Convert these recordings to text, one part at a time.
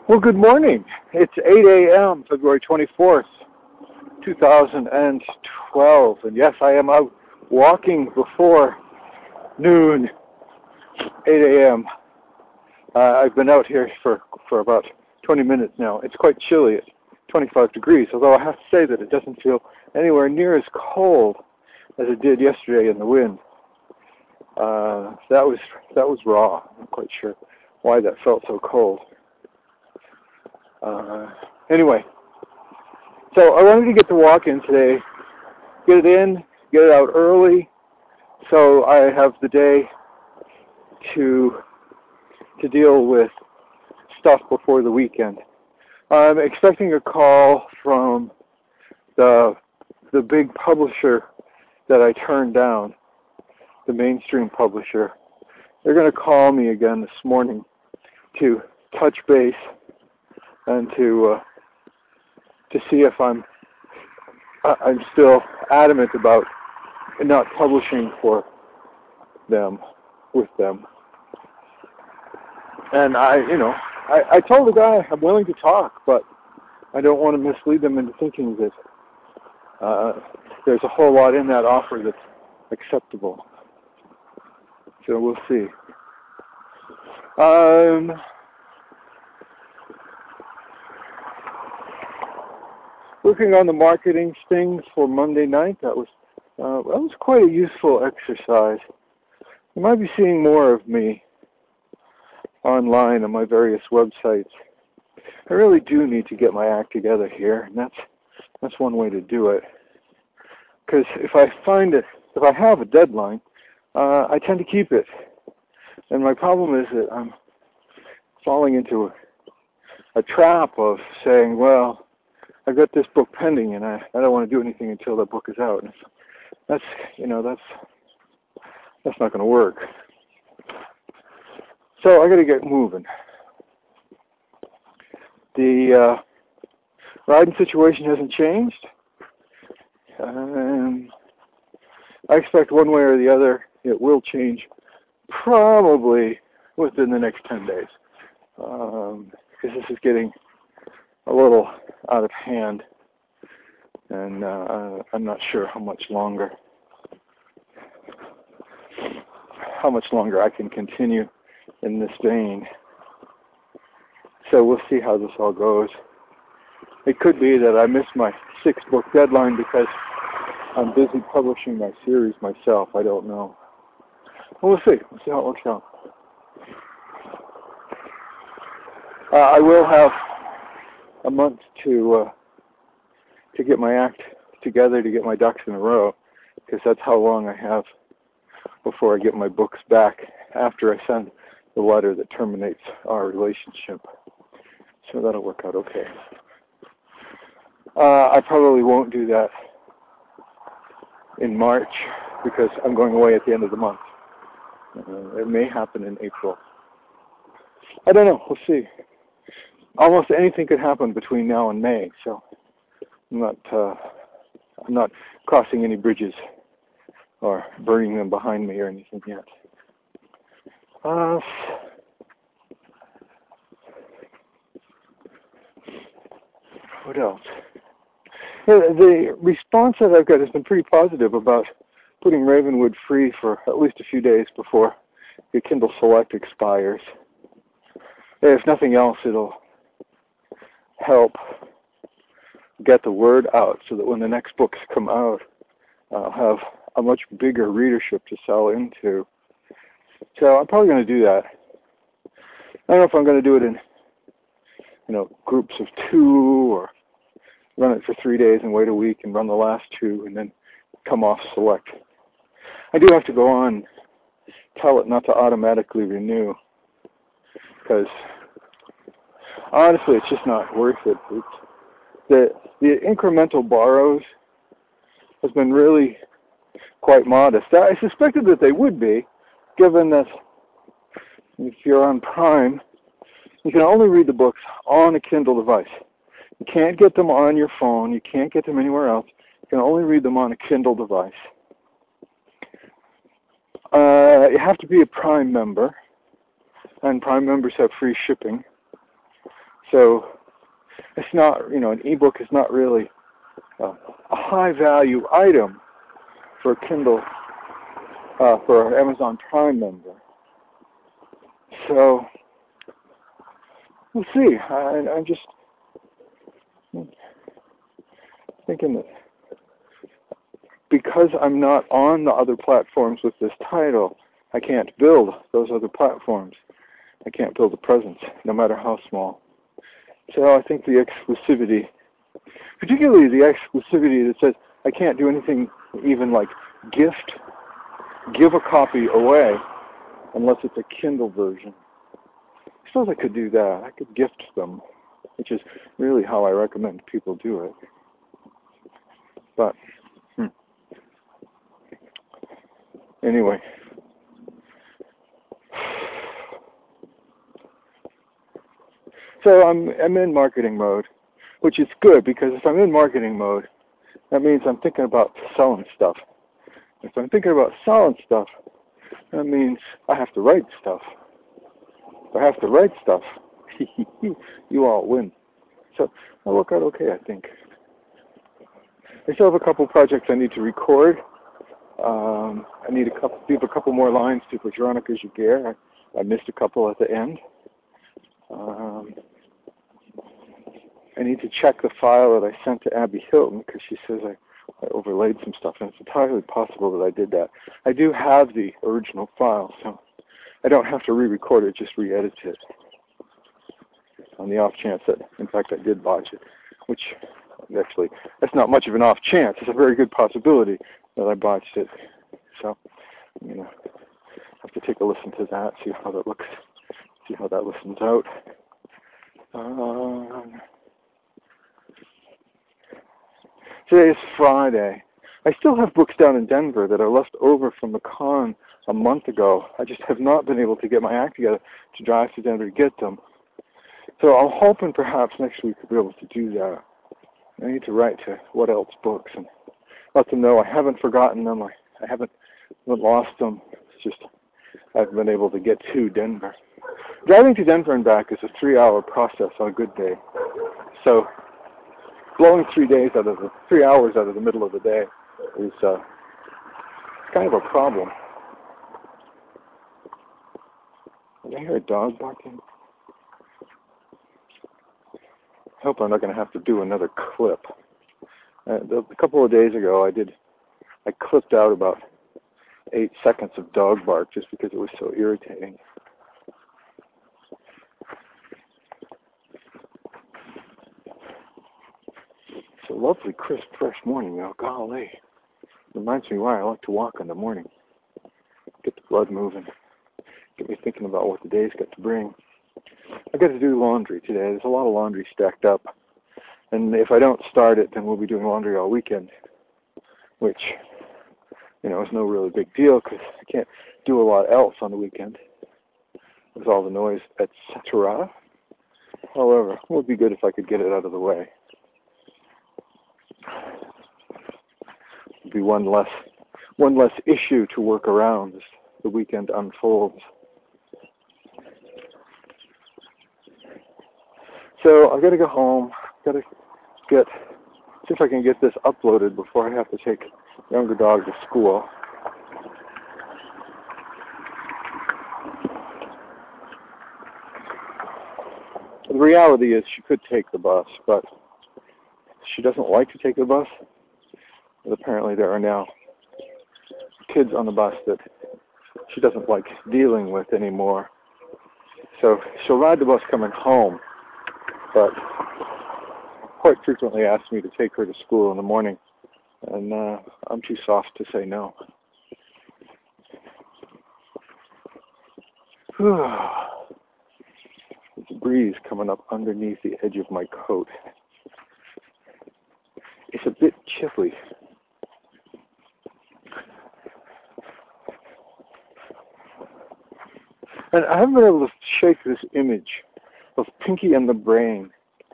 Well, good morning. It's 8 a.m., February 24th, 2012. And yes, I am out walking before noon, 8 a.m. I've been out here for about 20 minutes now. It's quite chilly at 25 degrees, although I have to say that it doesn't feel anywhere near as cold as it did yesterday in the wind. That was raw. I'm not quite sure why that felt so cold. Anyway, so I wanted to get the walk in today, get it in, get it out early, so I have the day to deal with stuff before the weekend. I'm expecting a call from the big publisher that I turned down, the mainstream publisher. They're going to call me again this morning to touch base and to see if I'm still adamant about not publishing for them, with them. And I told the guy I'm willing to talk, but I don't want to mislead them into thinking that there's a whole lot in that offer that's acceptable. So we'll see. Working on the marketing things for Monday night, that was quite a useful exercise. You might be seeing more of me online on my various websites. I really do need to get my act together here, and that's one way to do it. Because if I have a deadline, I tend to keep it. And my problem is that I'm falling into a trap of saying, well, I've got this book pending, and I don't want to do anything until that book is out. And that's not going to work. So I got to get moving. The riding situation hasn't changed. I expect one way or the other it will change, probably within the next 10 days, because this is getting a little out of hand, and I'm not sure how much longer I can continue in this vein. So we'll see how this all goes. It could be that I miss my 6-book deadline because I'm busy publishing my series myself. I don't know. Well, we'll see. We'll see how it works out. I will have a month to get my act together, to get my ducks in a row, because that's how long I have before I get my books back after I send the letter that terminates our relationship. So that'll work out okay. I probably won't do that in March because I'm going away at the end of the month. It may happen in April. I don't know. We'll see. Almost anything could happen between now and May, so I'm not crossing any bridges or burning them behind me or anything yet. What else? The response that I've got has been pretty positive about putting Ravenwood free for at least a few days before the Kindle Select expires. If nothing else, it'll help get the word out so that when the next books come out, I'll have a much bigger readership to sell into. So I'm probably going to do that. I don't know if I'm going to do it in groups of 2 or run it for 3 days and wait a week and run the last 2 and then come off Select. I do have to go on, tell it not to automatically renew, because honestly it's just not worth it. The incremental borrows has been really quite modest. I suspected that they would be, given that if you're on Prime, you can only read the books on a Kindle device. You can't get them on your phone. You can't get them anywhere else. You can only read them on a Kindle device. You have to be a Prime member, and Prime members have free shipping. So it's not, an ebook is not really a high value item for a Kindle, for an Amazon Prime member. So we'll see. I'm just thinking that because I'm not on the other platforms with this title, I can't build those other platforms. I can't build a presence, no matter how small. So I think the exclusivity, particularly the exclusivity that says I can't do anything even like give a copy away unless it's a Kindle version. I suppose I could do that. I could gift them, which is really how I recommend people do it. But anyway. So I'm in marketing mode, which is good because if I'm in marketing mode, that means I'm thinking about selling stuff. If I'm thinking about selling stuff, that means I have to write stuff. If I have to write stuff, you all win. So I'll work out okay, I think. I still have a couple projects I need to record. I need to have a couple more lines to Veronica Giguère. I missed a couple at the end. I need to check the file that I sent to Abby Hilton because she says I overlaid some stuff, and it's entirely possible that I did that. I do have the original file, so I don't have to re-record it, just re-edit it. On the off chance that, in fact, I did botch it, which actually, that's not much of an off chance. It's a very good possibility that I botched it. So, I'm going to have to take a listen to that, see how that looks, see how that listens out. Today is Friday. I still have books down in Denver that are left over from the con a month ago. I just have not been able to get my act together to drive to Denver to get them. So I'm hoping perhaps next week I'll be able to do that. I need to write to What Else Books and let them know I haven't forgotten them. I haven't lost them. It's just I haven't been able to get to Denver. Driving to Denver and back is a 3-hour process on a good day. So blowing 3 hours out of the middle of the day is kind of a problem. Did I hear a dog barking? I hope I'm not going to have to do another clip. A couple of days ago, I clipped out about 8 seconds of dog bark just because it was so irritating. It's a lovely, crisp, fresh morning now. Golly. Reminds me why I like to walk in the morning. Get the blood moving. Get me thinking about what the day's got to bring. I got to do laundry today. There's a lot of laundry stacked up. And if I don't start it, then we'll be doing laundry all weekend, which, is no really big deal because I can't do a lot else on the weekend with all the noise, etc. However, it would be good if I could get it out of the way. It would be one less issue to work around as the weekend unfolds. So I've got to go home. Got to see if I can get this uploaded before I have to take younger dog to school. The reality is she could take the bus, but she doesn't like to take the bus. And apparently there are now kids on the bus that she doesn't like dealing with anymore. So she'll ride the bus coming home, but quite frequently asks me to take her to school in the morning, and I'm too soft to say no. There's a breeze coming up underneath the edge of my coat. It's a bit chilly. And I haven't been able to shake this image of Pinky and the Brain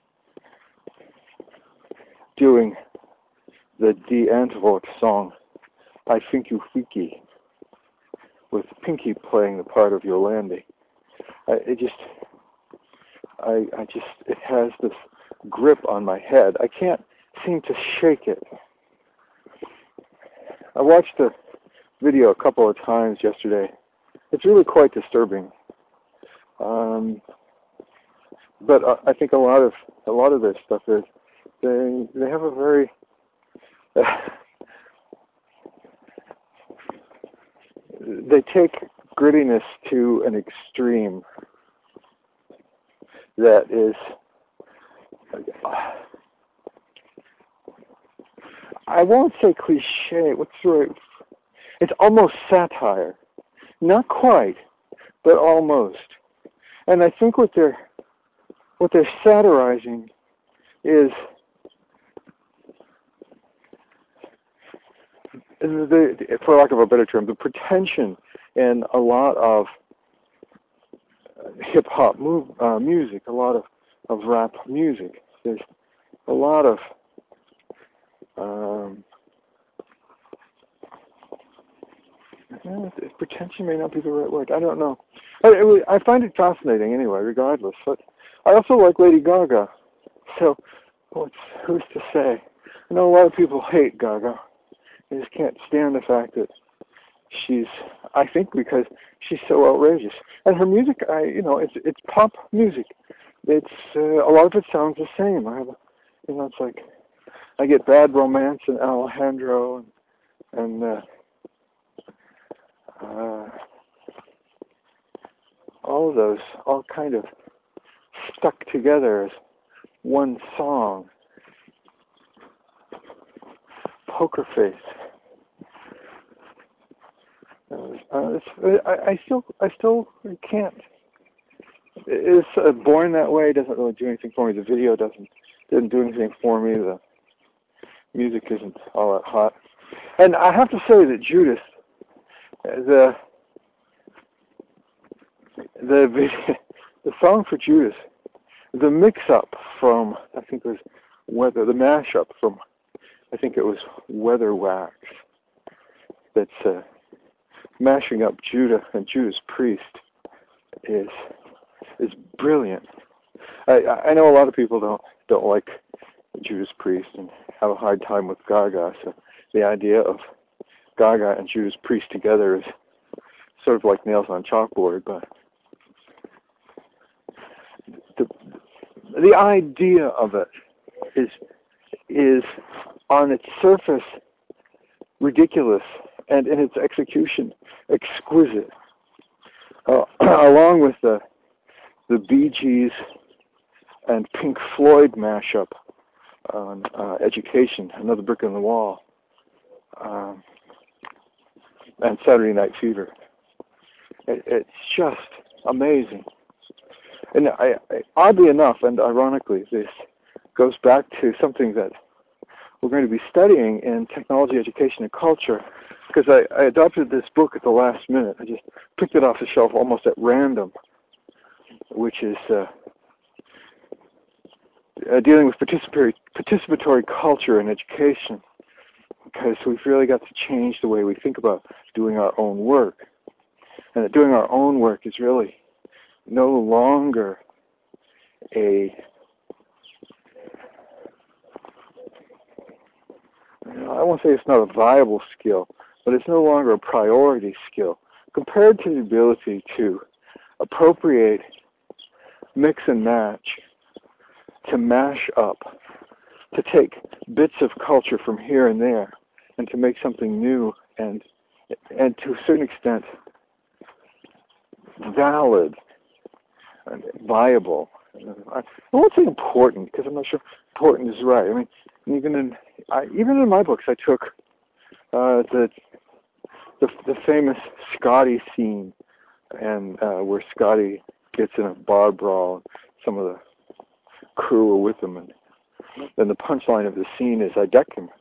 doing the Die Antwoord song, I Think You Freaky, with Pinky playing the part of Yolandi. I just, it has this grip on my head. I can't seem to shake it. I watched the video a couple of times yesterday. It's really quite disturbing. But I think a lot of their stuff is they have a very they take grittiness to an extreme that is, I won't say cliche. What's the right? It's almost satire, not quite, but almost. And I think what they're satirizing is for lack of a better term, the pretension in a lot of hip-hop music, a lot of rap music. There's a lot of pretension may not be the right word. I don't know. I find it fascinating anyway, regardless. But I also like Lady Gaga. So who's to say? I know a lot of people hate Gaga. They just can't stand the fact that she's, I think because she's so outrageous. And her music, it's pop music. It's a lot of it sounds the same. It's like I get Bad Romance and Alejandro and all of those, all kind of stuck together as one song. Poker Face. I still can't. It's born that way. It doesn't really do anything for me. The video didn't do anything for me. The music isn't all that hot. And I have to say that Judas, the song for Judas, the mix-up from, I think it was the mashup from, I think it was Weather Wax, that's mashing up Judah and Judas Priest is brilliant. I know a lot of people don't like Judas Priest and have a hard time with Gaga, so the idea of Gaga and Judas Priest together is sort of like nails on chalkboard, but the idea of it is on its surface ridiculous and in its execution exquisite. Along with the Bee Gees and Pink Floyd mashup on Education, Another Brick in the Wall, and Saturday Night Fever. It's just amazing. And oddly enough, and ironically, this goes back to something that we're going to be studying in technology, education, and culture, because I adopted this book at the last minute. I just picked it off the shelf almost at random, which is dealing with participatory culture in education, because we've really got to change the way we think about doing our own work. And that doing our own work is really no longer I won't say it's not a viable skill, but it's no longer a priority skill compared to the ability to appropriate, mix and match, to mash up, to take bits of culture from here and there, and to make something new and to a certain extent valid and viable. I won't say important, because I'm not sure important is right. I mean, even in my books, I took the famous Scotty scene, and where Scotty gets in a bar brawl, some of the crew are with him, and then the punchline of the scene is, "I decked him,"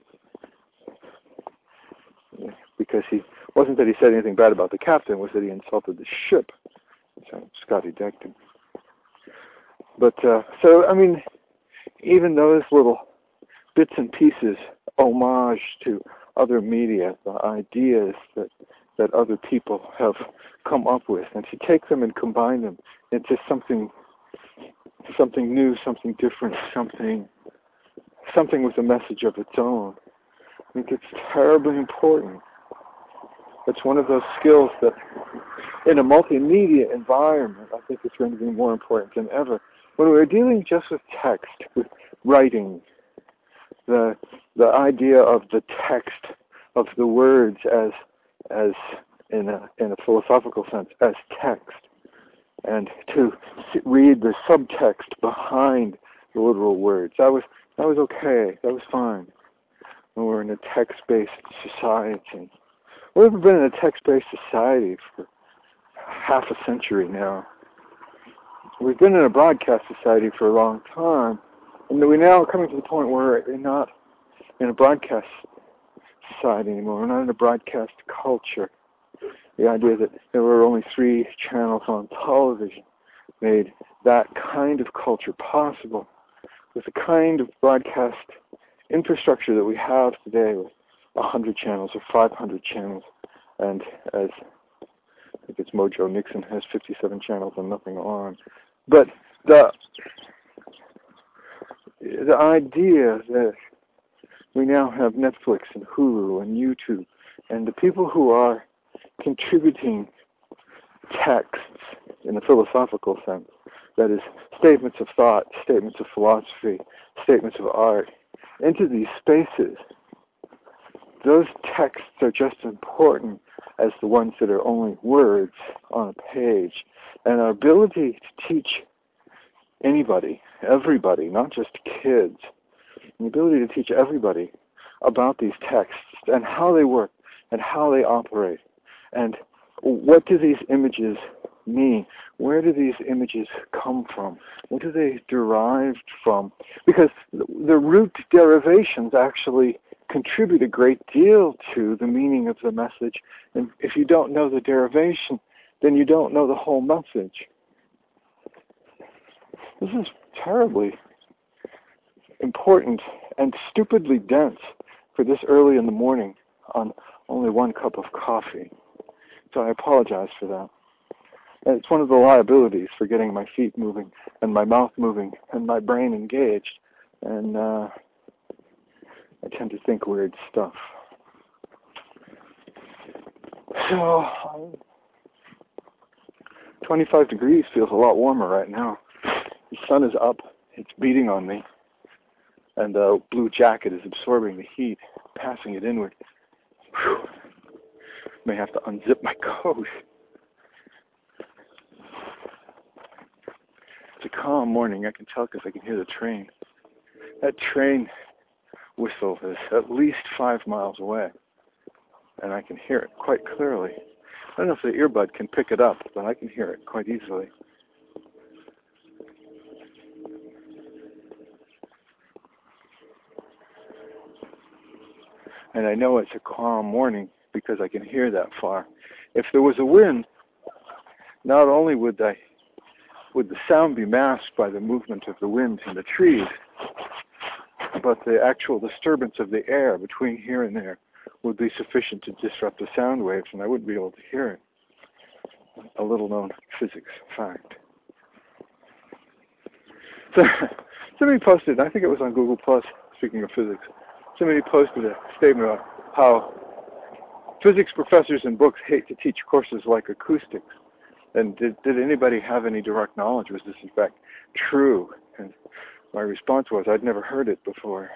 because he wasn't that he said anything bad about the captain, it was that he insulted the ship. So Scotty decked him. But so I mean, even those little bits and pieces, homage to other media, the ideas that other people have come up with, and to take them and combine them into something something new, something different, something with a message of its own. I think it's terribly important. It's one of those skills that in a multimedia environment, I think it's going to be more important than ever. When we're dealing just with text, with writing, the idea of the text of the words as in a philosophical sense as text, and to read the subtext behind the literal words, that was okay. That was fine. When we're in a text-based society, we've been in a text-based society for half a century now. We've been in a broadcast society for a long time, and we now are coming to the point where we're not in a broadcast society anymore. We're not in a broadcast culture. The idea that there were only 3 channels on television made that kind of culture possible. With the kind of broadcast infrastructure that we have today, with 100 channels or 500 channels, and as I think it's Mojo Nixon has 57 channels and nothing on. But the idea that we now have Netflix and Hulu and YouTube, and the people who are contributing texts in a philosophical sense, that is, statements of thought, statements of philosophy, statements of art, into these spaces, those texts are just as important as the ones that are only words on a page. And our ability to teach anybody, everybody, not just kids, the ability to teach everybody about these texts and how they work and how they operate and what do these images mean? Where do these images come from? What are they derived from? Because the root derivations actually contribute a great deal to the meaning of the message. And if you don't know the derivation, then you don't know the whole message. This is terribly important and stupidly dense for this early in the morning on only 1 cup of coffee. So I apologize for that. And it's one of the liabilities for getting my feet moving and my mouth moving and my brain engaged. And I tend to think weird stuff. So 25 degrees feels a lot warmer right now. The sun is up. It's beating on me. And the blue jacket is absorbing the heat, passing it inward. Whew. May have to unzip my coat. It's a calm morning. I can tell because I can hear the train. That train whistle is at least 5 miles away, and I can hear it quite clearly. I don't know if the earbud can pick it up, but I can hear it quite easily. And I know it's a calm morning because I can hear that far. If there was a wind, not only would the sound be masked by the movement of the wind in the trees, but the actual disturbance of the air between here and there would be sufficient to disrupt the sound waves, and I wouldn't be able to hear it. A little-known physics fact. So, somebody posted, I think it was on Google+, speaking of physics, somebody posted a statement about how physics professors in books hate to teach courses like acoustics. And did anybody have any direct knowledge? Was this in fact true? And my response was, I'd never heard it before.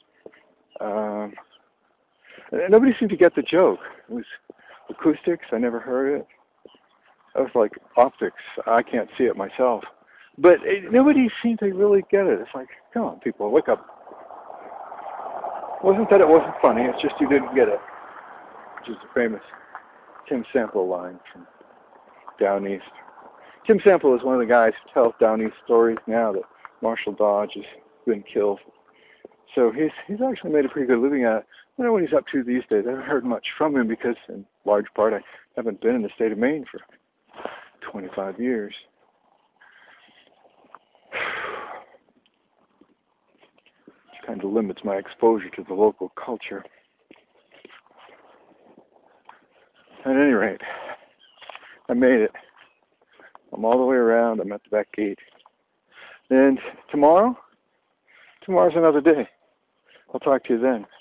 Nobody seemed to get the joke. It was acoustics, I never heard it. That was like optics, I can't see it myself. But nobody seemed to really get it. It's like, come on people, wake up. It wasn't that it wasn't funny, it's just you didn't get it. Which is the famous Tim Sample line from Down East. Tim Sample is one of the guys who tells Down East stories now that Marshall Dodge has been killed. So he's actually made a pretty good living at it. I don't know what he's up to these days. I haven't heard much from him because, in large part, I haven't been in the state of Maine for 25 years. Which kind of limits my exposure to the local culture. At any rate, I made it. I'm all the way around. I'm at the back gate. And tomorrow's another day. I'll talk to you then.